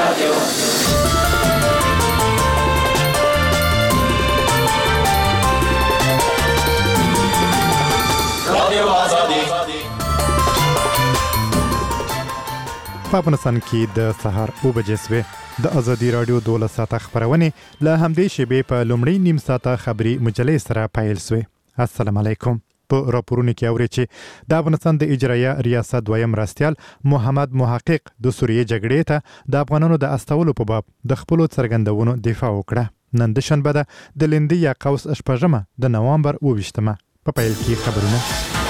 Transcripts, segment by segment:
په افغانستان کې د سهار 9 بجې سوې د ازادي رادیو 12 ساعته خبرونه له همدې شیبې په لومړی نیم ساعته خبري مجلې سره پیل سوې. السلام علیکم. په راپورونو کې اوري چې د افغانستان د اجرایه ریاست دویم مرستیال محمد محقق د سوریې جګړې ته د افغانانو د استولو په باب د خپل څرګندونو دفاع وکړه. نن د شنبه د لندې یا قوس شپږمه د نوامبر 28مه په پیل کې خبرونه.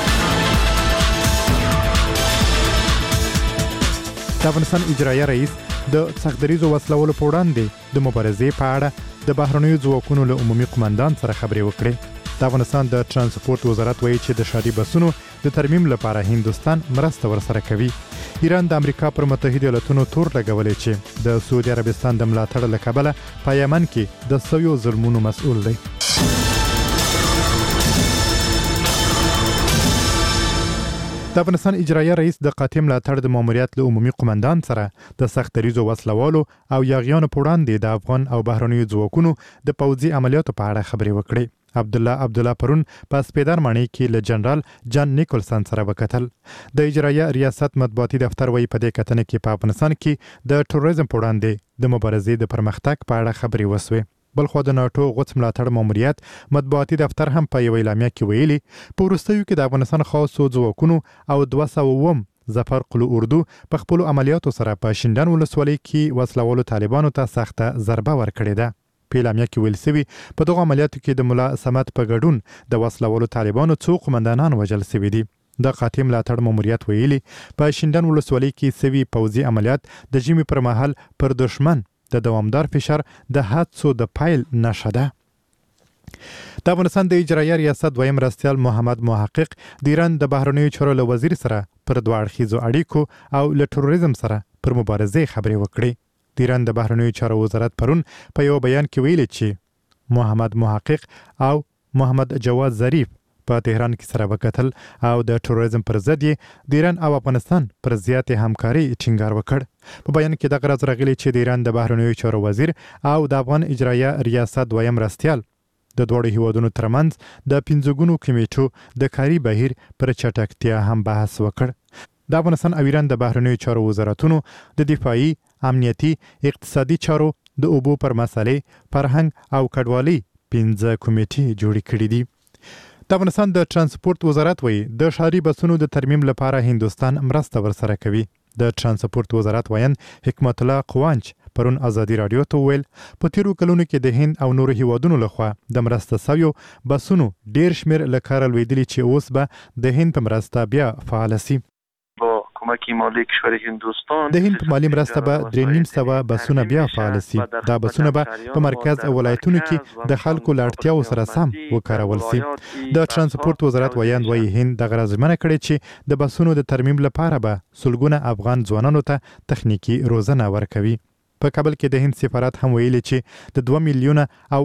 د افغانستان اجرایه رئیس د سختدریزو وسلولو په وړاندې د مبارزې په اړه د بهرنیو ځواکونو له عمومي قومندان سره خبرې وکړې. د افغانستان د ترانسپورت وزارت وایي چې د ښاري بسونو د ترمیم لپاره هندوستان مرسته ورسره کوي. ایران د امریکا پر متحده ایالاتونو تور لګولې چې د سعودي عربستان د ملاتړ له کبله په یمن کې د سویو ظلمونو مسؤل دی. د افغانستان اجرایه رئیس د قاطع ملاتړ د ماموریت له عمومي قومندان سره د سختدریزو وسلوالو او یاغیانو په وړاندې د افغان او بهرنیو ځواکونو د پوځي عملیاتو په اړه خبرې وکړې. عبدالله پرون په سپیدر ماڼۍ کې له جنرال جان نیکولسن سره وکتل. د اجرایه ریاست مطبوعاتي دفتر وایي په دې کتنه کې په افغانستان کې د تروریزم په وړاندې د مبارزې د پرمختګ په اړه خبرې وسوې. بلخو د ناتو غوڅ ملاتړ ماموریت مطبوعاتي دفتر هم په یو اعلامیه کې ویلي په وروستیو کې د افغانستان خاصو ځواکونو او 200 ظفر قلو اردو په خپل عملیاتو سره په شینډان ولسوالۍ کې وسلوالو طالبانو ته سخته ضربه ورکړې ده. په اعلامیه کې ویل شوی په دغه عملیاتو کې د ملا سمت په ګډون د وسلوالو طالبانو څو قومندانان وژل شوي دي. د قاطع ملاتړ ماموریت ویلي په شینډان ولسوالۍ کې سوي پوځي عملیات د ژمي پر مهال پر دشمن د دوامدار فشار د حادثو د پایل نښه ده. د افغانستان د اجرایه ریاست دویم مرستیال محمد محقق د ایران د بهرنیو چارو له وزیر سره پر دوه اړخیزو اړیکو او له تروریزم سره پر مبارزې خبرې وکړې. د ایران د بهرنیو چارو وزارت پرون په یو بیان کې ویلي چې محمد محقق او محمد جواد ظریف په تهران کې سره وکتل او د تروریزم پر ضد د ایران او افغانستان پر زیاتې همکاري ټینګار وکړ. په بیان کې دغه راز راغلی چې د ایران د بهرنیو چارو وزیر او د افغان اجرایه ریاست دویم مرستیال د دوړو هیوادونو ترمنځ د 15 کمیټو د کاري بهیر پر چټکتیا هم بحث وکړ. د افغانستان او ایران د بهرنیو چارو وزارتونو د دفاعي، امنیتي، اقتصادي چارو، د اوبو پر مسلې، فرهنګ او کډوالۍ 15 کمیټې جوړې کړې دي. د افغانستان د ترانسپورت وزارت وایي د ښاري بسونو د ترمیم لپاره هندوستان مرسته ورسره کوي. د ترانسپورت وزارت وایي حکمت الله قوانچ پرون ازادي رادیو ته ویل په تیرو کلونو کې د هند او نورو هیوادونو لخوا د مرسته سویو بسونو ډیر شمیر له کاره لویدلي چې اوس به د هند په مرسته بیا فعال شي. کمکی مالی کشور هندوستان د هند په مالی مرسته به 3.5 بسونه بیا فعال شي. دا بسونه به په مرکز او ولایتونو کې د خلکو له اړتیاو سره سم وکارول شي. د ترانسپورت وزارت وایي هند د غرض منه کړی چې د بسونو د ترمیم لپاره به سلګونه افغان ځوانانو ته تخنیکی روزنه ورکوي. په کابل کې د هند سفارت هم ویلي چې د 2 میلیونه او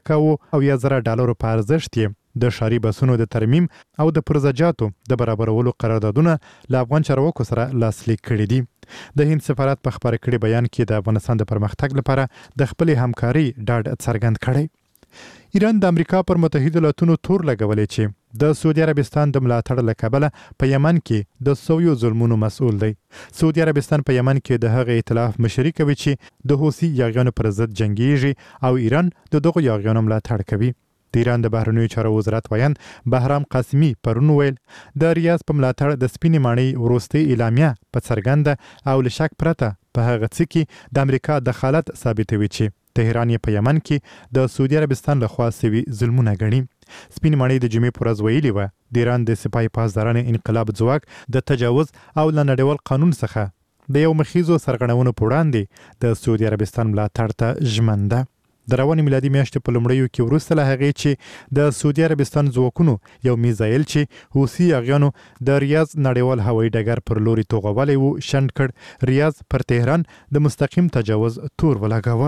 8,000 ډالرو په ارزښت د ښاري بسونو د ترمیم او د پرزجاتو د برابرولو قراردادونه له افغان چارواکو سره لاسلیک کړي دي. د هند سفارت په خبر کړي بیان کې د افغانستان د پرمختګ لپاره د خپل همکاري ډاډ څرګند کړي. ایران د امریکا پر متحده ایالاتونو تور لګولې چې د سعودي عربستان د ملاتړ له کبله په یمن کې د سویو ظلمونو مسؤل دی. سعودي عربستان په یمن کې د هغه ائتلاف مشري کوي چې د حوثي یاغیانو پر ضد جنگیږي او ایران د دغو یاغیانو ملاتړ کوي. د ایران د بهرنیو چارو وزارت وایي بهرام قاسمي پرون ویل د ریاض په ملاتړ د سپینې ماڼۍ وروستۍ اعلامیه په څرګنده او له شک پرته په هغه څه کې د امریکا دخالت ثابتوي چې تهران په یمن کې د سعودي عربستان لخوا سوي ظلمونه ګڼي. سپینې ماڼۍ د جمعې پر ورځ ویلي وه د ایران د سپاه پاسدارانو انقلاب ځواک د تجاوز او له نړیوال قانون څخه د یو مخیزو سرغړونو په وړاندې د سعودي عربستان ملاتړ ته ژمن ده. د روانې میلادي میاشتې په لومړیو کې وروسته له هغې چې د سعودي عربستان ځواکونو یو میزایل چې حوثي یاغیانو د ریاض نړیوال هوایي ډګر پر لوري توغولی و شنډ کړ، ریاض پر تهران د مستقیم تجاوز تور ولګاوه.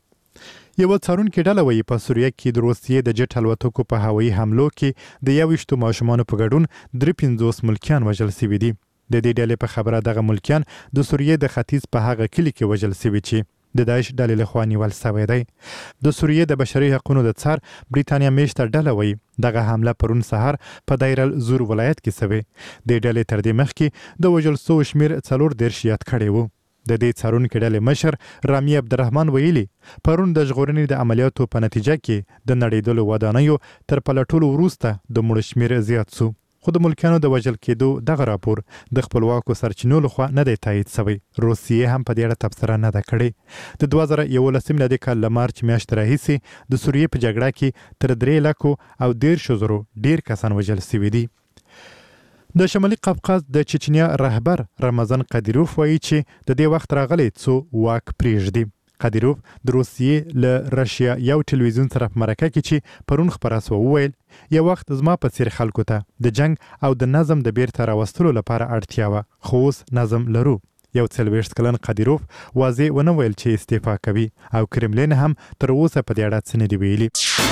یو څارونکي ډله وایي په سوریه کې د روسیې د جټ الوتکو په هوایي حملو کې د 21 ماشومانو په ګډون 53 ملکیان وژل شوي دي. د دې ډلې په خبره دغه ملکیان د سوریې د ختیځ په هغه کلی کې وژل شوي چې د داعش ډلې لخوا نیول شوی دی. د سوریې د بشري حقوقو د څار بریتانیا میشته ډله وایي دغه حمله پرون سهار په دایر الزور ولایت کې شوې. د ډلې تر دې مخکې د وژل شوو شمېر 40 یاد کړی و. د دې څارونکي ډلې مشر رامي عبدالرحمن ویلي پرون د ژغورنې د عملیاتو په نتیجه کې د نړیدلو ودانیو تر پلټولو وروسته د مړو شمېر زیات شو. خو د ملکیانو د وژل کېدو دغه راپور د خپلواکو سرچینو لخوا نه دی تایید شوی. روسیې هم په دې اړه تبصره نه ده کړې. د 2011 میلادي کال له مارچ میاشتې راهیسې د سوریې په جګړه کې تر 3,13,000 ډیر کسان وژل شوي دي. د شمالي قفقاز د چچنیا رهبر رمضان قادیروف وایي چې د دې وخت راغلی څو واک پرېږدي. قادیروف د روسیې له رشیا یو ټلویزیون سره په مرکه کې چې پرون خپره سوه وویل یو وخت زما په څیر خلکو ته د جنگ او د نظم د بیرته راوستلو لپاره اړتیا وه، خو اوس نظم لرو. یو 40 کلن قادیروف واضح ونه ویل چې استعفا کوي او کرملین هم تر اوسه په دې اړه څه نه دي ویلي.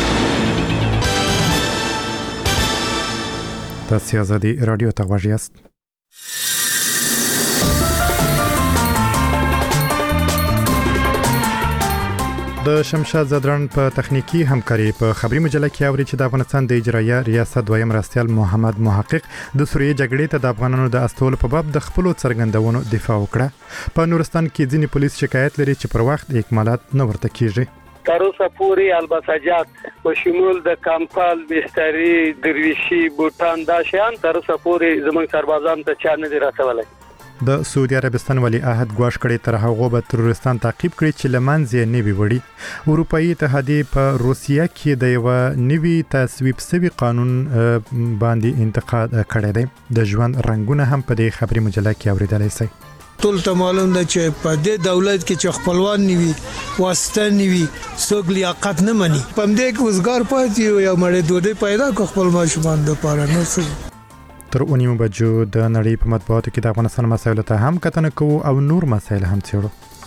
تاسو آزادي رادیو ته غوږ یاست. د شمشاد زدران په تخنیکی همکاري په خبري مجله کې اوري چې د افغانستان د اجرایه ریاست دویم مرستیال محمد محقق د سوریې جګړې ته د افغانانو د استولو په باب د خپل څرګندونو دفاع وکړه. په نورستان کې ځینې پولیس شکایت لري چې پر وخت اکمالات نه ورته کیږي. تر اوسه پورې البساجات په شمول د کمپال، بستري، درویشي، بوتان دا شیان تر اوسه پورې زموږ سربازان ته چا نه دي رسولي. د سعودي عربستان ولی عهد ګواښ کړی تر هغه به تروریستان تعقیب کړي چې لمنځه نه وي وړي. اروپאי اتحادیه په روسیه کې د یو نوي تصویب شوی قانون باندې انتقاد کړی دی. د ژوند رنگونه هم په دې خبري مجله کې اوریدلای شئ. ټول ته معلوم ده چې په دې دولت کې چې خپلوان نیوي واسطه نیوي څوک لیاقت نه مني. په دې کې وزګار پاتې یو مړې دوی پیدا کو خپل ماشومان د پاره نو څه. تر 9 بجو د نړۍ په مطبوعاتو کې د افغانستان مسایلو ته هم کتنه کوو او نور مسایل هم څېړو.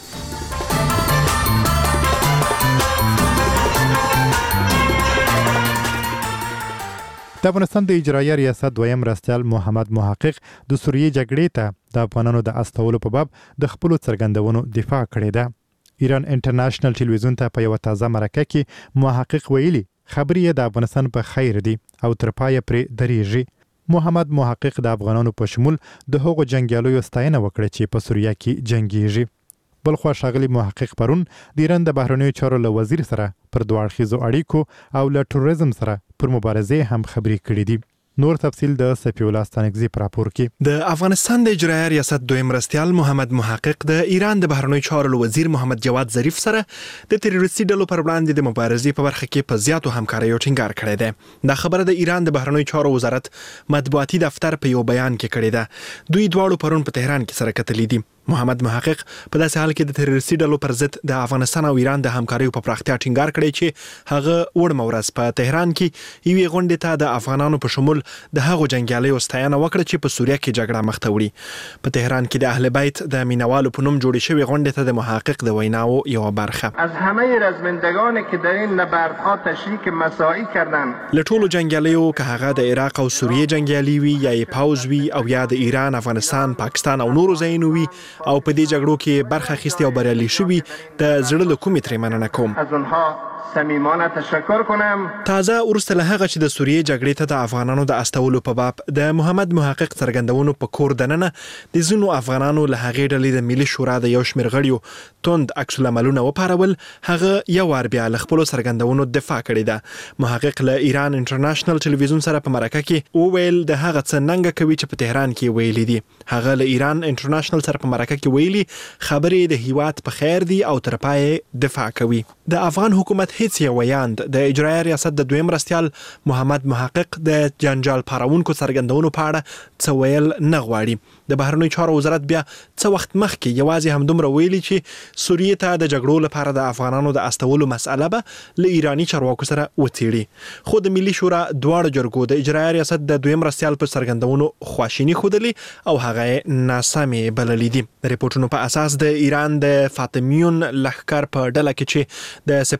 د افغانستان د اجرایه ریاست دویم مرستیال محمد محقق د سوریې جګړې ته د افغانانو د استولو په باب د خپل څرګندونو دفاع کړې ده. ایران انټرنیشنل ټلویزیون ته په یو تازه مرکه کې محقق ویلي خبرې د افغانستان په خیر دي او تر پایه پرې درېږي. محمد محقق د افغانانو په شمول د هغو جنگیالیو ستاینه وکړه چې په سوریه کې جنگیږي. بلخوا ښاغلي محقق پرون د ایران د بهرنیو چارو له وزیر سره پر دوه اړخیزو اړیکو او له تروریزم سره پر مبارزې هم خبرې کړې دي. نور تفصیل د سفی الله ستانکزی پر راپور کې. د افغانستان د اجرایه ریاست دویم مرستیال محمد محقق د ایران د بهرنیو چارو وزیر محمد جواد ظریف سره د تروریستي ډلو پر وړاندې د مبارزې په برخه کې په زیاتو همکاریو ټینګار کړی دی. دا خبره د ایران د بهرنیو چارو وزارت مطبوعاتي دفتر په یو بیان کې کړې ده. دوی دواړو پرون په تهران کې سره کتلې دي. محمد محقق په داسې حال کې د تروریستي ډلو پر ضد د افغانستان او ایران د همکاریو په پراختیا ټینګار کړی چې هغه وړمه ورځ په تهران کې یوې غونډې ته د افغانانو په شمول د هغو جنګیالیو ستاینه وکړه چې په سوریه کې جګړه مخ ته وړي. په تهران کې د اهل بیت د مینوالو په نوم جوړې شوې غونډې ته د محقق د ویناو یو برخه از همه رزمندگانی که در این نبردها تشریک مساعی کردند له ټولو جنګیالیو که هغه د عراق او سوریې جنګیالي وي یا یې پوځ وي او یا د ایران، افغانستان، پاکستان او نورو ځایونو وي او په دې جګړو کې برخه اخیستې او بریالي شوي د زړه له کومې ترې مننه کوم. از آنها صمیمانه تشکر کنم. تازه وروسته له هغه چې د سوریې جګړې ته د افغانانو د استولو په باب د محمد محقق څرګندونو په کور دننه د ځینو افغانانو له هغې ډلې د ملي شورا د یو شمېر غړیو توند عکس العملونه وپارول، هغه یو وار بیا له خپلو څرګندونو دفاع کړې ده. محقق له ایران انټرنیشنل ټلویزیون سره په مرکه کې وویل د هغه څه ننګه کوي چې په تهران کې ویلي دي. هغه له ایران انټرنیشنل سره په مرکه کې ویلي خبرې د هیواد په خیر دي او تر پایه دفاع کوي. د افغان حکومت هیڅ یو ویاند د اجرایه ریاست د دویم مرستیال محمد محقق د جنجال پارونکو څرګندونو په اړه څه ویل نه غواړي. د بهرنیو چارو وزارت بیا څه وخت مخکې یوازې همدومره ویلي چې سوریې ته د جګړو لپاره د افغانانو د استولو مسأله به له ایراني چارواکو سره وڅېړي. خو د ملي شورا دواړو جرګو د اجرایه ریاست د دویم مرستیال په څرګندونو خواشیني ښودلې او هغه ناسمې بللې دي. د ریپورټونو په اساس د ایران د فاطمیون لښکر په ډله کې چې د سپاه حفاظت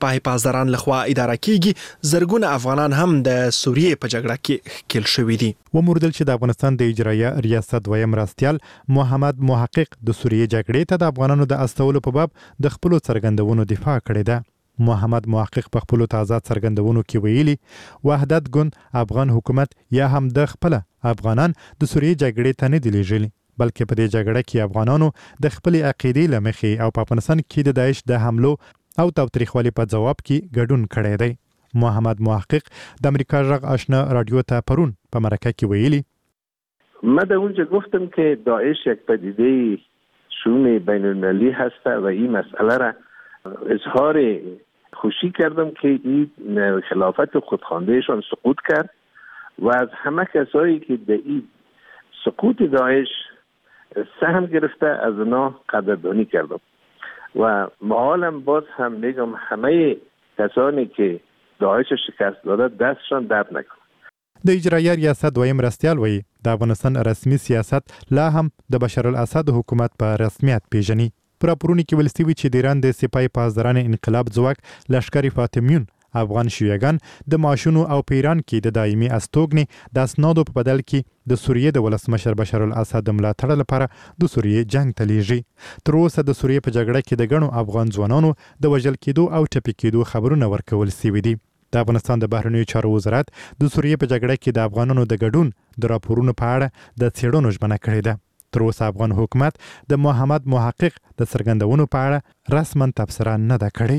مازدران لخوا اداره کیږي زرګونه افغانان هم د سوریې په جګړه کې ښکیل شوي دي. وموردل چې د افغانستان د اجرایه ریاست دویم مرستیال محمد محقق د سوریې جګړې ته د افغانانو د استولو په باب د خپل څرګندونو دفاع کړې ده. محمد محقق په خپل تازه څرګندونو کې ویلي وحدت ګوند افغان حکومت یا هم د خپل افغانان د سوریې جګړې ته نه دی لېږلي بلکې په دې جګړه کې افغانانو د خپل عقیدې لمخې او په افغانستان کې د داعش د حملو او تاوتریخوالي په جواب کې ګډون کړی دی. محمد محقق د امریکا غږ آشنا رادیو ته پرون په مرکه کې ویلي من در اونجا گفتم که داعش یک پدیده شؤون بین‌المللی هست و این مسئله را اظهار خوشی کردم که این خلافت خودخواندهشان سقوط کرد و از همه کسایی که در این سقوط داعش سهم گرفته از اونا قدردانی کردم و محالم باز هم میگم همه کسانی که داعش شکست داده دستشان درد نکنه. د اجرایه ریاست دویم مرستیال وایي د افغانستان رسمي سیاست لا هم د بشار الاسد حکومت په رسمیت پیژني. پر راپورونو کې ویل شوي چې د ایران د سپاه پاسداران انقلاب ځواک لشکر فاطمیون افغان شیعهګان د معاشونو او په ایران کې د دایمي استوګنې د اسنادو په بدل کې د سوریې د ولسمشر بشار الاسد ملاتړ لپاره د سوریې جنگ ته لیږي. تر اوسه د سوریې په جګړه کې د ګڼو افغان ځوانانو د وژل کېدو او ټپي کېدو خبرونه ورکول شوي دي. د افغانستان د بهرنیو چارو وزارت د سوریې په جګړه کې د افغانانو د ګډون د راپورونو په اړه د څېړنو ژمنه کړې ده. تر اوسه افغان حکومت د محمد محقق د څرګندونو په اړه رسما تبصره نه ده کړې.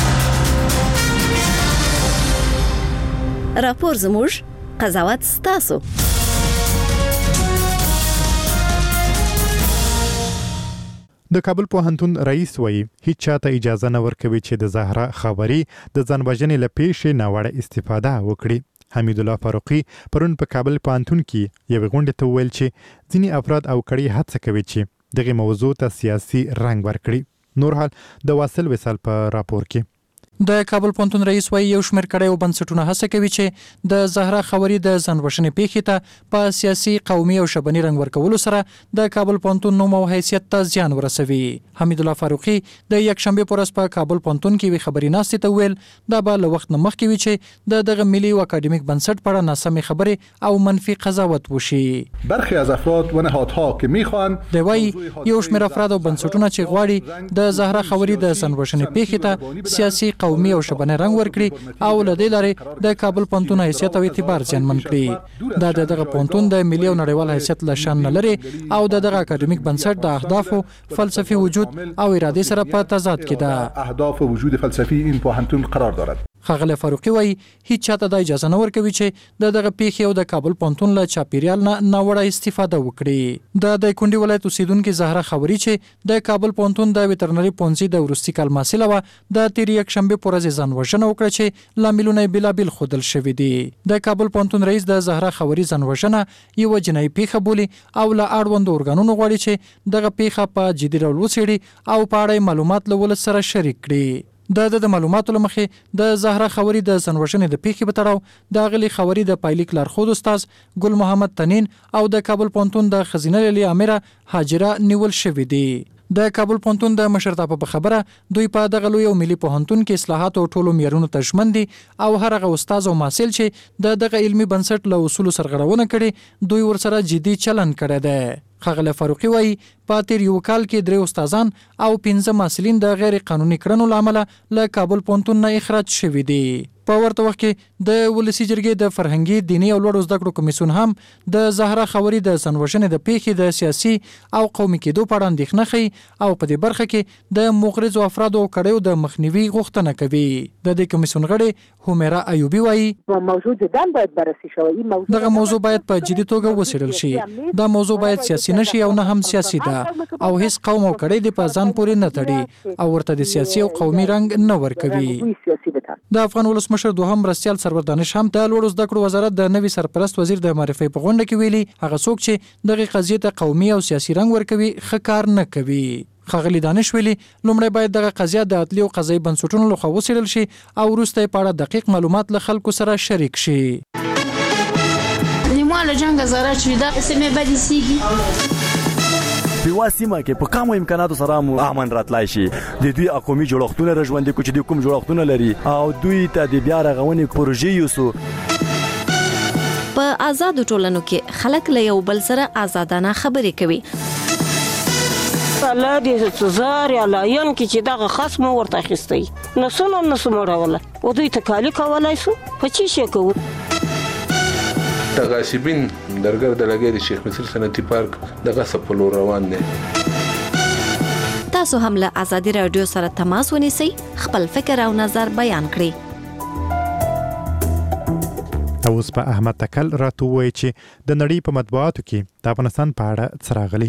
راپور زموږ قضاوت ستاسو. د کابل پوهنتون رئیس وایي هیڅ چاته اجازه نه ورکوي چې د زهرا خبري د ځانوژنې له پیښې ناوړه استفاده وکړي. حمید الله فاروقي پرون په کابل پوهنتون کې یو غونډه ته ویل چې ځینی افراد او کړي هڅه کوي چې دغه موضوع ته سیاسي رنګ ورکړي. نور حال د واصل وصال په راپور کې د کابل پوهنتون رئیس وایي یو شمېر کړي او بنسټونه هڅه کوي چې د زهرا خبري د ځانوژنې پیښې ته په سیاسي قومي او شبني رنګ ورکولو سره د کابل پوهنتون نوم او حیثیت ته زیان ورسوي. حمید الله فاروقي د یکشنبه پر ورځ په کابل پوهنتون کې وی خبري ناستې ته ویل دا به له وخت نه مخکې وي چې دغه ملي او اکاډمیک بنسټ په اړه ناسمې خبرې او منفي قضاوت وشي. برخی از افراد و نهادها که میخوان د وایي یو شمېر افراد او بنسټونه چې غواړي د زهرا خبري د ځانوژنې پیښې ته سیاسي قومي او شبنه رنګ ورکړي او لدې لارې د کابل پوهنتون حیثیت او اعتبار زیانمن کړي. دا دغه پوهنتون د ملي او نړیوال حیثیت له شان نه لري او دغه اکاډمیک بنسټ د اهدافو فلسفي وجود او اراده سره په تضاد کې ده. اهداف وجود فلسفی این پوهنتون قرار دارد. ښاغلی فاروقي وایي هیڅ چاته د اجازه نه ورکوي چې دغه پیښې او د کابل پوهنتون له چاپیریال نه ناوړه استفاده وکړي. د کونډې ولایت اوسیدونکي زهرا خبري چې د کابل پوهنتون د ویټرنري پوهنځي د وروستي کال محصله وه د تېرې یکشنبې په ورځ ځانوژنه وکړه چې لاملونه یې بېلابېل ښودل شوي دي. د کابل پوهنتون رئیس د زهرا خبري ځانوژنه یوه جنایي پیښه بولي او له اړوندو ارګانونو غواړي چې دغه پیښه په جدي ډول وڅېړي او په اړه معلومات له ولس سره شریک کړي. د معلوماتو لمخې د زهرا خبري د ځانوژنې د پیښې په تړاو د غلي خبري د پایلیک لارښود استاد ګل محمد تنین او د کابل پوهنتون د خزینه لیلي امره حاجره نیول شوې دي. د کابل پوهنتون د مشرتابه په خبره دوی په دغه لوی او ملي پوهنتون کې اصلاحات او ټولو معیارونو ته ژمن دي او هر هغه استاد او محصل چې دغه علمي بنسټ له اصولو سرغړونه کړي دوی ورسره جدي چلند کړی دی. ښاغلی فاروقي وایي په تېر یو کال کې 3 استادان او 15 محصلین د غیر قانوني کړنو له امله له کابل پوهنتون نه اخراج شوي دي. په ورته وخت کې د ولسي جرګې د فرهنګي دیني او لوړو زده کړو کمیسیون هم د زهرا خبري د ځانوژنې د پیښې د سیاسي او قومي کېدو په اړه اندېښنه ښیي او په دې برخه کې د مغرضو افرادو او کړیو د مخنیوي غوښتنه کوي. د دې کمیسیون غړي همیرا ایوبي وایي دغه موضوع باید په جدي توګه وڅېړل شي. دا موضوع باید سیاسي نشي او نه هم سیاسي ده او هیڅ قوم او کړی د په ځان پورې نه تړي او ورته د سیاسي او قومي رنګ نه ورکوي. د افغان ولسمشر دوهم مرستیال سرور دانش هم د لوړو زده کړو وزارت د نوي سرپرست وزیر د معرفي په غونډه کې ویلي هغه څوک چې دغه قضیې ته قومي او سیاسي رنګ ورکوي ښه کار نه کوي. ښاغلي دانش ویلي لومړی باید دغه قضیه د عدلي او قضایي بنسټونو لخوا وڅېړل شي او وروسته یې په اړه دقیق معلومات له خلکو سره شریک شي. په واسمه کې په کوم امکاناتو سره امن راتلای شي د دوی قومي جوړښتونه رژوندې کوي چې کوم جوړښتونه لري او دوی ته د بیا رغونې پروژې یوسو. په آزاد ټولنو کې خلک له یو بل سره آزادانه خبرې کوي. الله دې زار یا لاین کې چې دغه خصم ورته اخیستی نو څنګه نسو مړوله او دوی تکالی کولای سو په چی شي کوو. د غاصبین درګر د لګي د شیخ مصر صنعتي پارک د غصب په لور روان دي. تاسو هم له آزادي رادیو سره تماس ونیسئ، خپل فکر او نظر بیان کړئ. اوس په احمد تکل راته وایي چې د نړۍ په مطبوعاتو کې د افغانستان په اړه څه راغلي.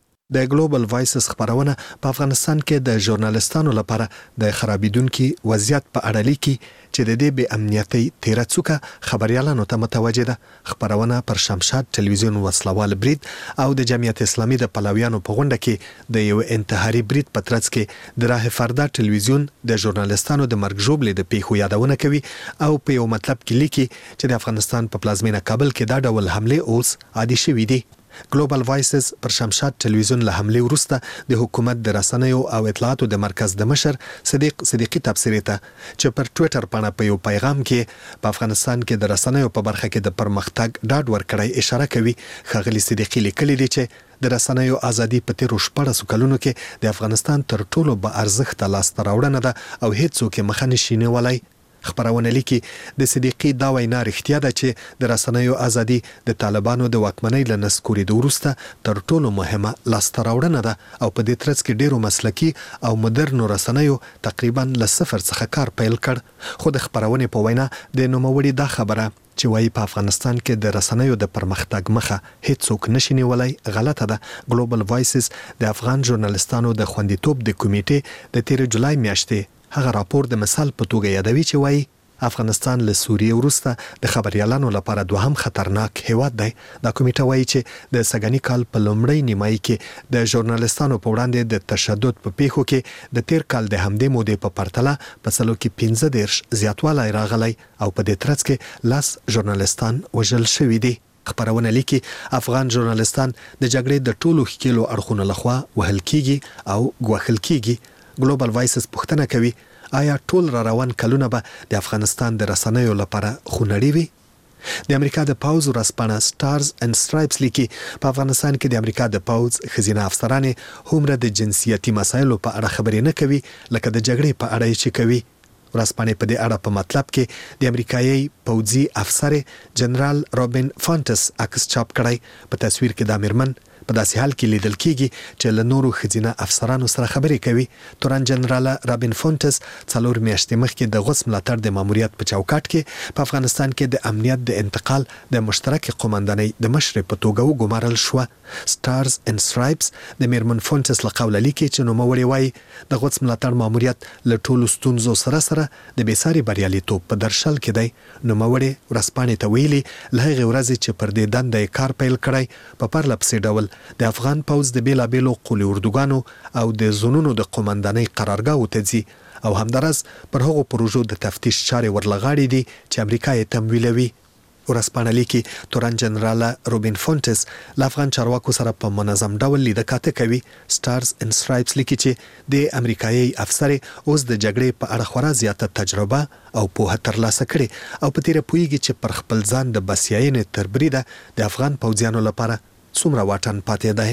د ګلوبل وایسز خبرونه په افغانستان کې د ژورنالستانو لپاره د خرابېدونکو وضعیت په اړه لیکي چې د دې بې امنیتۍ تیره څوکه خبريالانو ته متوجه ده. خبرونه پر شمشاد ټلویزیون وسلوال برید او د جمعیت اسلامي د پلویانو په غونډه کې د یو انتحاري برید په ترڅ کې د راه فردا ټلویزیون د ژورنالستانو د مرګ ژوبلې د پیښو یادونه کوي او په یو مطلب کې لیکي چې د افغانستان په پلازمینه کابل کې دا ډول حمله اوس عادي شوې دي. ګلوبل وایسز پر شمشاد ټلویزیون له حمله وروسته د حکومت د رسنیو او اطلاعاتو د مرکز د مشر صدیقي تبصرې ته چې پر ټوئیټر باندې په یو پیغام کې په افغانستان کې د رسنیو په برخه کې د پرمختګ ډاډ ورکړی اشاره کوي. ښاغلي صدیقي لیکلي دي چې د رسنیو ازادي په تیرو 14 کلونو کې د افغانستان تر ټولو با ارزښت لاسته راوړنه ده او هیڅ څوک مخه نشي نیولای. خبرونه لیکي د صدیقي دا وینا رښتیا ده چې د رسنیو ازادي د طالبانو د واکمنۍ له نسکورېدو وروسته تر ټولو مهمه لاسته راوړنه ده او په دې ترڅ کې ډیرو مسلکي او مدرنو رسنیو تقریبا له صفر څخه کار پیل کړ. خو د خبرونې په وینا د نوموړي دا خبره چې وايي په افغانستان کې د رسنیو د پرمختګ مخه هیڅ څوک نشي نیولای غلطه ده. ګلوبل وایسز د افغان ژورنالستانو د خوندیتوب د کمیټې د 13 جولای میاشتې هغه راپور د مثال په توګه یادوي چې وایي افغانستان له سوریې وروسته د خبريالانو لپاره دوهم خطرناک هیواد دی. دا کمیټه وایي چې د سګنی کال په لومړۍ نیمایي کې د ژورنالستانو په وړاندې د تشدد په پیښو کې د تیر کال د همدې مودې په پرتله په څلو کې 15 زیاتوالی راغلی او په دې ترڅ کې 10 ژورنالستان وژل شوي دي. خبرونه لیکي افغان ژورنالستان د جګړې د ټولو ښکیلو اړخونو لخوا وهل کیږي او ګواښل کیږي. ګلوبل وایسز پوښتنه کوي آیا ټول را روان کلونه به د افغانستان د رسنیو لپاره خونړي وي؟ د امریکا د پاوز ورځپاڼه سټارز اینڈ سټرایپس لیکي په افغانستان کې د امریکا د پاوز خزینه افسرانې هومره د جنسیتي مسایلو په اړه خبرې نه کوي لکه د جګړې په اړه چې کوي. ورځپاڼې په دې اړه په مطلب کې د امریکایي پوځي افسر جنرال روبن فونټس عکس چاپ کړی. په تصویر کې د امرمن په داسې حال کې لیدل کیږي چې له نورو خزینه افسرانو سره خبرې کوي. تورن جنرال رابین فونټس 4 میاشتې مخکې د غوڅ ملاتړ د ماموریت په چوکاټ کې په افغانستان کې د امنیت د انتقال د مشترک قومندانۍ د مشر په توګه وګمارل شو. سټارز اینڈ سټرایپس د میرمن فونټس له قوله لیکي چې نوموړی وایي د غوڅ ملاتړ ماموریت له ټولو ستونزو سره د بیساري بریالیتوب په درشل کې دی. نوموړی ورځپاڼې ته ویلي له هغې ورځې چې پر دې دنده کار پیل کړی په پرله پسې ډول د افغان پوځ د بیلابیلو قولي اردوګانو او د زونونو د قومندانۍ قرارګاهو ته ځي او همدارس پر هغو پروژو د تفتیش چارې ورلغاړي دي چې امریکا یې تمویلوي. ورځپاڼه لیکي تورن جنرال روبین فونټس له افغان چارواکو سره په منظم ډول لیده کاته کوي. سټارز اینڈ سټرایپس لیکي چې د امریکایي افسر اوس د جګړې په اړه خورا زیاته تجربه او پوهه ترلاسه کړي او په تیره پوهیږي چې پر خپل ځان د بسیاینې تر بریده د افغان پوځیانو لپاره څومره واټن پاتې دی.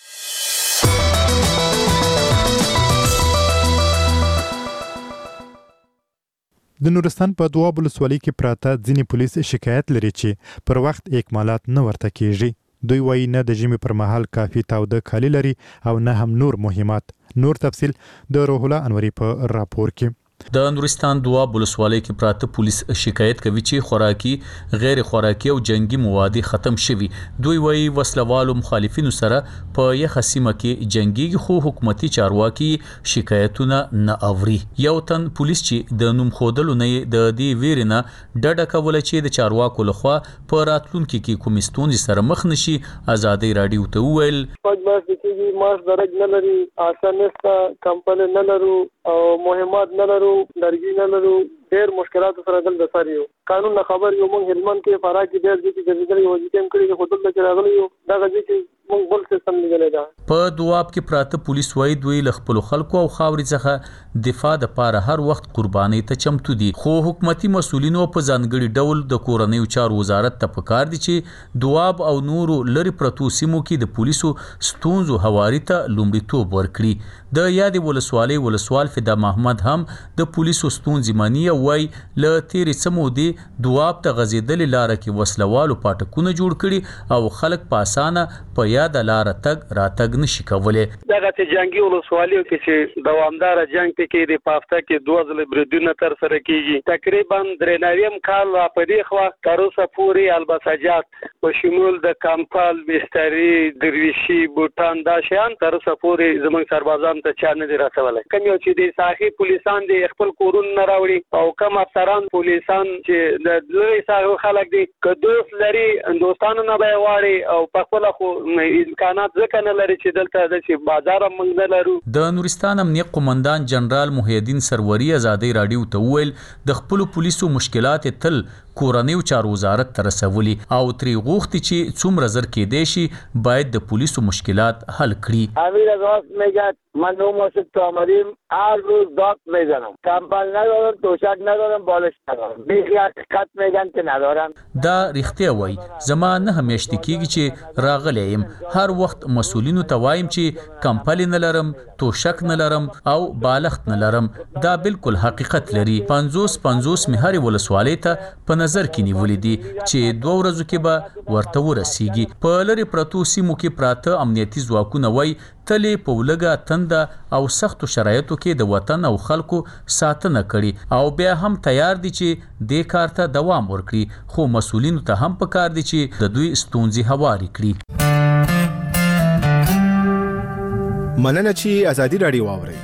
د نورستان په دواب ولسوالۍ کې پراته ځینې پولیس شکایت لري چې پر وخت اکمالات نه ورته کیږي. دوی وایي نه د ژمي پر مهال کافي تاوده کالي لري او نه هم نور مهمات. نور تفصیل د روح الله انوري په راپور کې. د نورستان دواب ولسوالۍ کې پراته پولیس شکایت کوي چې خوراکي غیر خوراکي او جنگي مواد ختم شوي. دوی وایي وسلوالو مخالفینو سره په یخه سیمه کې جنگي خو حکومتي چارواکي شکایتونه نه اوري. یو تن پولیس چې د نوم خودلو نه د دې ویرنه ډډه کوله چې د چارواکو لخوا په راتلونکي کې کوم ستونزې سره مخ نشي. آزادۍ رادیو ته وویل ماش درج نه لري، آسانسته کمپل نه لرو او مهمات نه لرو، لرګي نه لرو، ډېر مشکلات سره دلته سره یو قانون خبر یو موږ هلمند کې فرا کې ډېر دي چې ګرځېدل یو چې هم کړی خو دلته کې راغلی یو دا غږی چې موږ بل سیستم نیولې ده په دواب کې پراته پولیس وایي دوی له خپل خلکو او خاورې څخه دفاع د پاره هر وخت قرباني ته چمتو دي خو حکومتي مسولینو په ځانګړي ډول د کورنۍ چارو وزارت ته پکار دي چې دواب او نورو لری پرتو سیمو کې د پولیسو ستونزو حواري ته لومړیتوب ورکړي د یادې ولسوال فدا محمد هم د پولیسو ستونزې مانی وای له تیرې سمو دي دواب ته غزیدل لار کې وسلوالو پټکونه جوړ کړي او خلک په اسانه په یاد لار تګ راتګ نشي کولای دغه ته جنگي ولسوالیو کې چې دوامدار جنگ کې د پافته کې 2000 بریدونه تر سره کیږي تقریبا 93 کال په دې خوا تر اوسه پورې البساجات په شمول د کمپال بستری درویشي بوتان دا شیان تر اوسه پورې زموږ سربازان ته چا نه دي رسولای کوم یو چې د ساحي پولیسان د خپل کورون نه راوړي او کوم افسران پولیسان چې د لوی ساحو خلک دي کدوس لري دوستانو نه به واړي او په خپل خو امکانات ځکه نه لري چې دلته د چې بازار موږ نه لرو د نورستان امنیه قومندان جنرال محی الدین سروری ازادي رادیو ته ویل د خپل پولیسو مشکلات تل کورنۍ چارو وزارت ته رسولي او تری غوښتي چې څومره زر کې دی شي باید د پولیسو مشکلات حل کړي امیر راست میگه من دو ماه تو آمدیم هر روز داد میزنم کمپل ندارم توشک ندارم بالش ندارم بیخی حقیقت میگن که ندارم دا رښتیا وای زما نه همیشت کیږي چې راغلی يم هر وخت مسولینو ته وایم چې کمپل نه لرم توشک نه لرم او بالښت نه لرم دا بالکل حقیقت لري 50 مهاري ولسوالۍ ته په نظر کې نیولې دي چې 2 ورځې کې به ورته ورسیږي په لری پرتو سیمو کې پراته امنیتي ځواکونه وای تلې په ولګه تنده او سختو شرایطو کې د وطن او خلکو ساتنه کړي او بیا هم تیار دي چې د کار ته دوام ورکړي خو مسولینو ته هم پکار دي چې د دوی ستونزې هواري کړي مننه چې ازادي رادیو واوري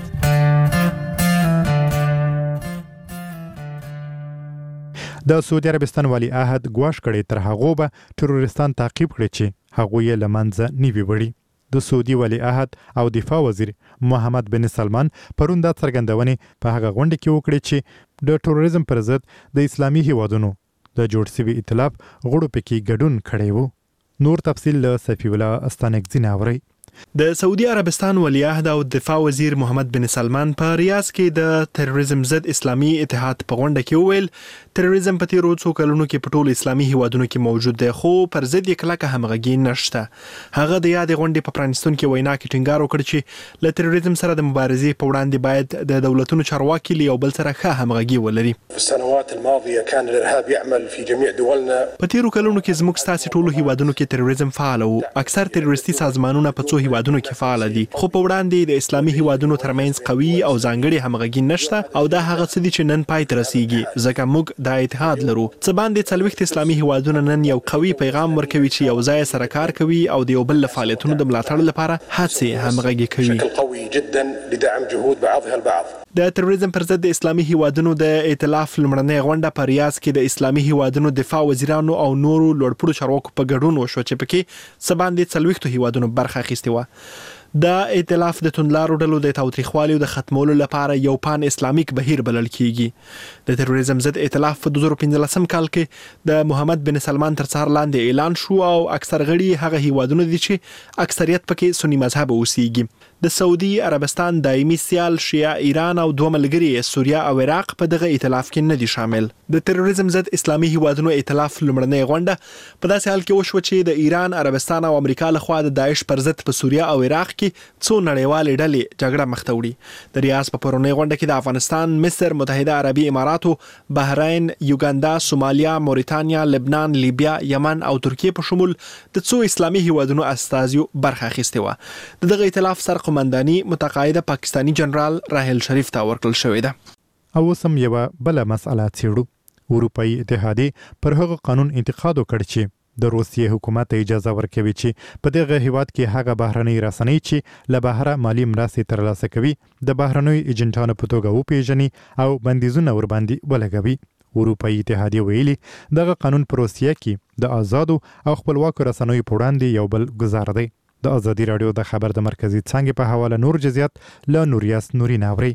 د سعودي عربستان والی عهد ګواښ کړي تر هغه به تروریستان تعقیب کړي چې هغه یې لمنځه نیوي وړي د سعودي والی عهد او دفاع وزیر محمد بن سلمان پرون دا څرګندونې په هغه غونډه کې وکړي چې د تروریزم پر ضد د اسلامي هیوادونو د جوړ شوي ائتلاف غړو پکې ګډون کړی وو نور تفصیل له صفی الله استانکزی ناوري د سعودي عربستان ولیعهد او دفاع وزیر محمد بن سلمان په ریاض کې د تروریزم ضد اسلامي اتحاد په غونډه کې وویل تروریزم په تیرو څو کلونو کې په ټولو اسلامي هیوادونو کې موجود دی خو پر ضد یې کلکه همغږي نشته هغه د یادې غونډې په پرانیستون کې وینا کې ټینګار وکړ چې له تروریزم سره د مبارزې په وړاندې باید د دولتونو چارواکي له یو بل سره ښه همغږي ولري په السنوات الماضيه كان الارهاب يعمل في جميع دولنا په تیرو کلونو کې زموږ ستاسو ټولو هیوادونو کې تروریزم فعال او اکثر تروریستي سازمانونه په څو هیوادونو کې فعال دي خو په وړاندې د اسلامي هیوادونو ترمنځ قوي او ځانګړي همغږي نشته او دا هغه څه دي چې نن پای ته رسیږي ځکه موږ د اتحاد لرو څه باندې څلويخت اسلامي هیوادونه نن یو قوي پیغام ورکوي چې یو ځای سره کار کوي او د یو بل فعالیتونو د ملاتړ لپاره هڅې همغږي کوي بشكل قوي جدا لدعم جهود بعضها البعض د تروریزم پر ضد د اسلامي هیوادونو د ائتلاف لمړنۍ غونډه په ریاض کې د اسلامي هیوادونو دفاع وزیرانو او نورو لوړپوړو چارواکو په ګډون وشو چې پکې څه باندې څلويخت هیوادونو برخه اخیستې و دا ائتلاف د توندلارو ډلو د تاوتریخوالي او د ختمولو لپاره یو پان اسلامیک بهیر بلل کیږي د تروریزم ضد ائتلاف په 2015 کال کې د محمد بن سلمان تر څار لاندې اعلان شو او اکثر غړي هغه هیوادونه دي چې اکثریت پکې سنی مذهب اوسېږي د سعودي عربستان دایمي سیال شیعه ایران او دوه ملګري سوریه او عراق په دغه ائتلاف کې نه دي شامل د تروریزم ضد اسلامي هیوادونو ائتلاف لمړنۍ غونډه په داسې حال کې وشو چې د ایران عربستان او امریکا لخوا د داعش پر ضد په سوریه او عراق کې څو نړیوالې ډلې جګړه مخته وړي د ریاض په پرونی غونډه کې د افغانستان مصر متحده عربي اماراتو بحرین یوګاندا سومالیا موريتانیا لبنان لیبیا یمن او ترکیه په شمول د څو اسلامي هیوادونو استازیو برخه اخیسته و دغه ائتلاف سر قومنداني متقاعده پاکستانی جنرال راهل شریف ته ورکړل شوې ده او سم یو بل مسأله څېړو اروپאי اتحادیه پر هغه قانون انتقاد وکړ چې د روسیې حکومت اجازه ورکوي چې په دغه هیواد کې هغه بهرنۍ رسنۍ چې له بهره مالی مرستې ترلاسه کوي د بهرنۍ ایجنټانو په توګه وپیژني او بندیزونه ورباندې ولګوي اروپאי اتحادیه ویلي دغه قانون په روسیه کې د آزادو او خپلواکو رسنیو په وړاندې یو بل گزار دی د ازادي رادیو د خبر د مرکزی څنګه په حواله نور جزئیات له نوریاس نوري ناوري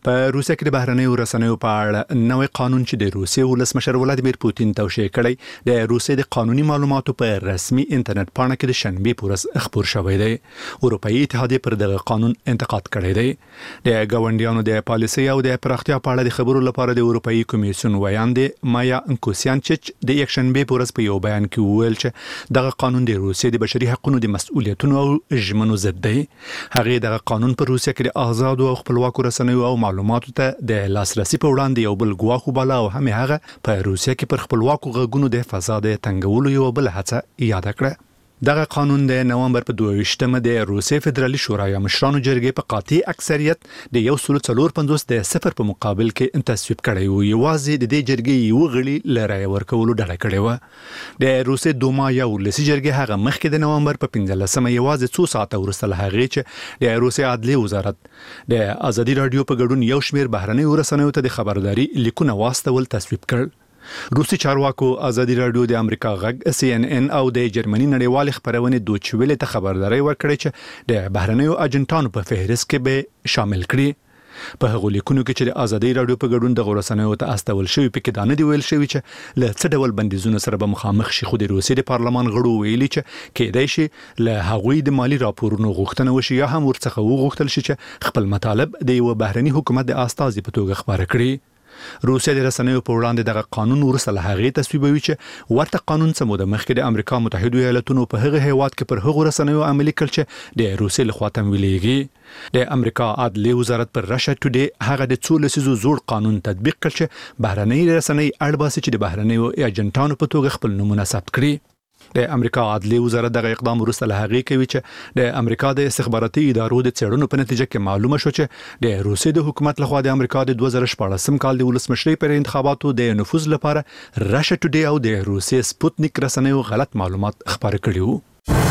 په روسیه کې د بهرنیو رسنیو په اړه نوې قانون چې د روسیې ولسمشر ولادیمیر پوتین توشیح کړی د روسیې د قانوني معلوماتو په رسمي انټرنیټ پاڼه کې د شنبه پورس خبر شوی دی. اروپאי اتحادیه پر دغه قانون انتقاد کړی دی. د ګاونډیانو د پالیسي او د پراختیا په اړه د خبرو لپاره د اروپאי کمیسیون ویاندې مایا انکوسیانچچ د یک شنبه پورس په یو بیان کې وویل چې دغه قانون د روسیې د بشري حقوقو د مسؤلیتونو او ژمنو ضد دی. هغه دغه قانون پر روسیه کې د آزاد او خپلواکو رسنیو او معلوماتو ته د لاسرسي په وړاندې یو بل ګواښ وباله او هم هغه په روسیه کې پر خپلواکو غږونو د فساد تنګولو یو بل هڅه یاد کړه. دغه قانون د نومبر په 22مه د روسیې فدرالي شورا یا مشرانو جرګې په قاطع اکثریت د 1.45 د صفر په مقابل کې تصویب کړی و. یوازې د دې جرګې یو غړي لرای ورکولو ډډه کړې و. د روسیې دوما یا ولسی جرګې هغه مخکې د نومبر په 15مه یوازې 2 ساعته وروسته له هغې چې د روسیې عدلي وزارت د ازادي رادیو په ګډون یو شمېر بهرنیو رسنیو ته د خبرداري لیکونه واستول تصویب کړل. روسي چارواکو ازادي رادیو د امریکا غږ CNN او د جرمني نړیوال خبرونه دوچ ویل ته خبرداري ورکړي چې د بهرنیو اجنټانو په فهرست کې به شامل کړي. په هغه لیکونو کې چې د ازادي رادیو په ګډون د غورسنیو ته استول شوی په کې دانه دی ویل شوی چې له څه ډول بندیزونو سره به مخامخ شي. خو د روسیې د پارلمان غړو ویلي چې کېدای شي له هغوی د مالی راپورونو غوښتنه وشي یا هم ورڅخه وغوښتل شي چې خپل مطالب د یو بهرني حکومت د استازي په توګه خبره کړي. روسیه د رسنیو په وړاندې دغه قانون ورسره له هغې تصویبوي چې ورته قانون څه موده مخکې د امریکا متحده ایالاتونو په هغه هیواد کې پر هغو رسنیو عملي کړ چې د روسیې لخوا تمویلېږي. د امریکا عدلي وزارت پر رشا ټوډے هغه د 2 لسیزو زوړ قانون تطبیق کړ چې بهرنۍ رسنۍ اړ باسي چې د بهرنیو ایجنټانو په توګه خپل نمونه ثبت کړي. د امریکا عدلي وزارت دغه اقدام وروسته له هغې کوي چې د امریکا د استخباراتي ادارو د څېړنو په نتیجه کې معلومه شو چې د روسیې د حکومت لخوا د امریکا د 2014 کال د ولسمشرۍ پر انتخاباتو د نفوذ لپاره رشا ټوډے او د روسیې سپوتنیک رسنیو غلط معلومات خپاره کړي وو.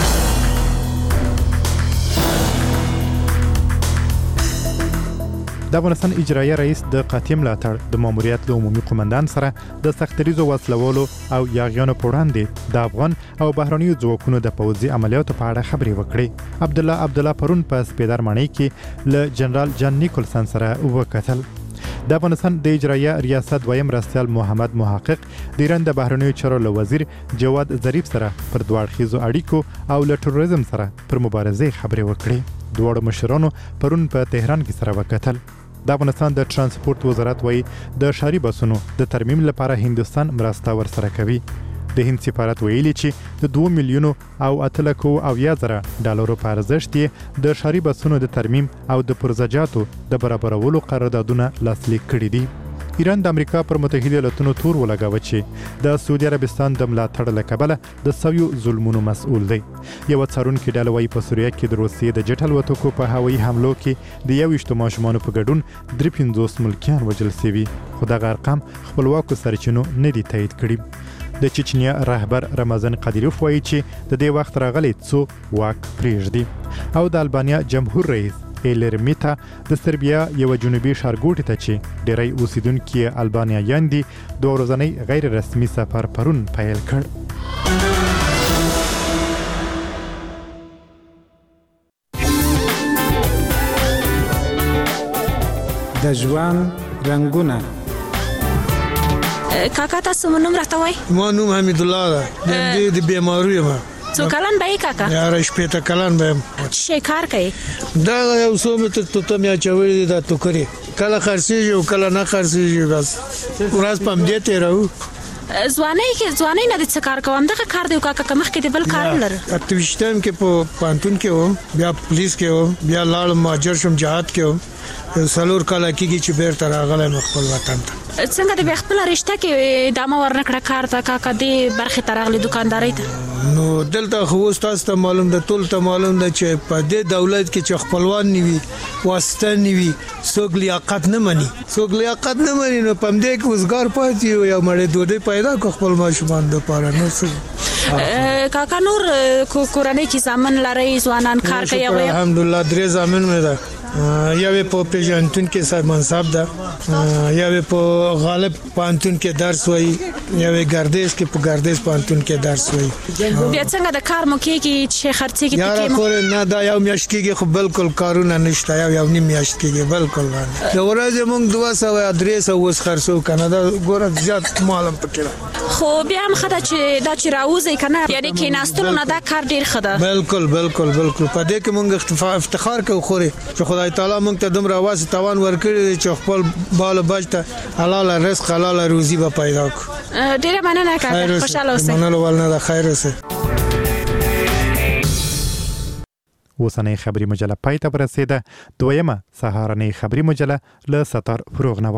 د افغانستان اجرایه رئیس د قاطع ملاتړ د ماموریت له عمومي قومندان سره د سختریزو وسلوالو او یاغیانو په وړاندې د افغان او بهرنیو ځواکونو د پوځي عملیاتو په اړه خبرې وکړې. عبدالله پرون په سپیدار ماڼۍ کې له جنرال جان نیکولسن سره وکتل. د افغانستان د اجرایه ریاست دویم مرستیال محمد محقق د ایران د بهرنیو چارو له وزیر جواد ظریف سره پر دوه اړخیزو اړیکو او له تروریزم سره پر مبارزې خبرې وکړې. دواړو مشرانو پرون په تهران کې سره وکتل. د افغانستان د ترانسپورت وزارت وایي د ښاري بسونو د ترمیم لپاره هندستان مرسته ورسره کوي. د هند سفارت ویلي چې د 2 میلیونو او 8,000 ډالرو په ارزښت یې د ښاري بسونو د ترمیم او د پرزجاتو د برابرولو قراردادونه لاسلیک کړي دي. ایران د امریکا پر متحده ایالاتونو تور ولګاوه چې د سعودي عربستان د ملاتړ له کبله د سویو ظلمونو مسؤل دی. یو څارونکي ډله وايي په سوریه کې د روسیې د جټ الوتکو په هوایي حملو کې د 21 ماشومانو په ګډون 53 ملکیان وژل شوي، خو دغه ارقام خپلواکو سرچینو نه دي تایید کړي. د چچنیا رهبر رمضان قادیروف وایي چې د دې وخت راغلی څو واک پرېږدي. او د البانیا جمهور رئیس ایلرمیتا د سربیا یو جنوبي ښارګوټي ته چې ډېری اوسیدونکي البانیایان دي د ورځنی غیر رسمي سفر پرون پیل کړ. د ژوند رنگونه کاکا تاسو نوم راته وای؟ ما نوم حمید الله ده. د بیماری ما څو کلن به کاکا؟ یاره شپېته کلن به څه کار کوي؟ دا یو څو متر ته میا چوي دا ټوکري کله خرڅيږي او کله نه خرڅيږي، بس ورځ پم دې ته راو. ځواني نه د څه کار کوم؟ دغه کار دی کاکا کمخ کې د بل کار لر. اټوشتم کې په پانتون کې و، بیا پولیس کې و، بیا لاړ ماجر شم جهاد کې و. سلور کال کېږي چې بیرته راغلم خپل وطن ته. څنګه د خپل رشتہ کې دامه ورنکړه کار ته کاکا دې برخه ترغلي دکانداري ته؟ نو دلته خو تاسو ته معلوم ده، ټول ته معلوم ده چې په دې دولت کې چې خپلوان نیوي واسطه نیوي څوک لیاقت نه مني نو پم دې کې وزګار پاتې یو مړې دوی پیدا کو خپل ماشومان د پاره نو څه. کاکا نور کورنۍ کې زامن لري ځوانان کار کوي؟ الحمدلله 3 زامن مې ده. یو په پیژنتون کې صاحب منصب ده، یو په غالب پانتون کې درس وایي، یو ګردیز کې په ګردیز پانتون کې درس وایي. بیا څنګه د کار مو کېږي چې خرڅې کې یاره پورې نه دا یو میاشت کېږي خو بالکل کارونه نشته، یو نیم میاشت کېږي بالکل باندې. د ورځې موږ 200 300 اوس خرڅو کنه دا ګوره زیات مالم پکې. خو بیا هم خدای چې دا چې راوځي کنه یعنی کې ناستلو نه دا کار ډیر خده. بالکل بالکل بالکل په دې کې موږ افتخار کوو خوري چې خدای تعالی موږ ته دومره واسه توان ورکړي چې خپل بال بچته حلال رزق حلال روزي به پیدا کو. ډیره مننه کاکا، خوشاله اوسئ. مننه ولنه د خیر اوسئ. اوسنۍ خبري مجله پای ته ورسېده. دویمه سهارنۍ خبري مجله له ستار فروغ نه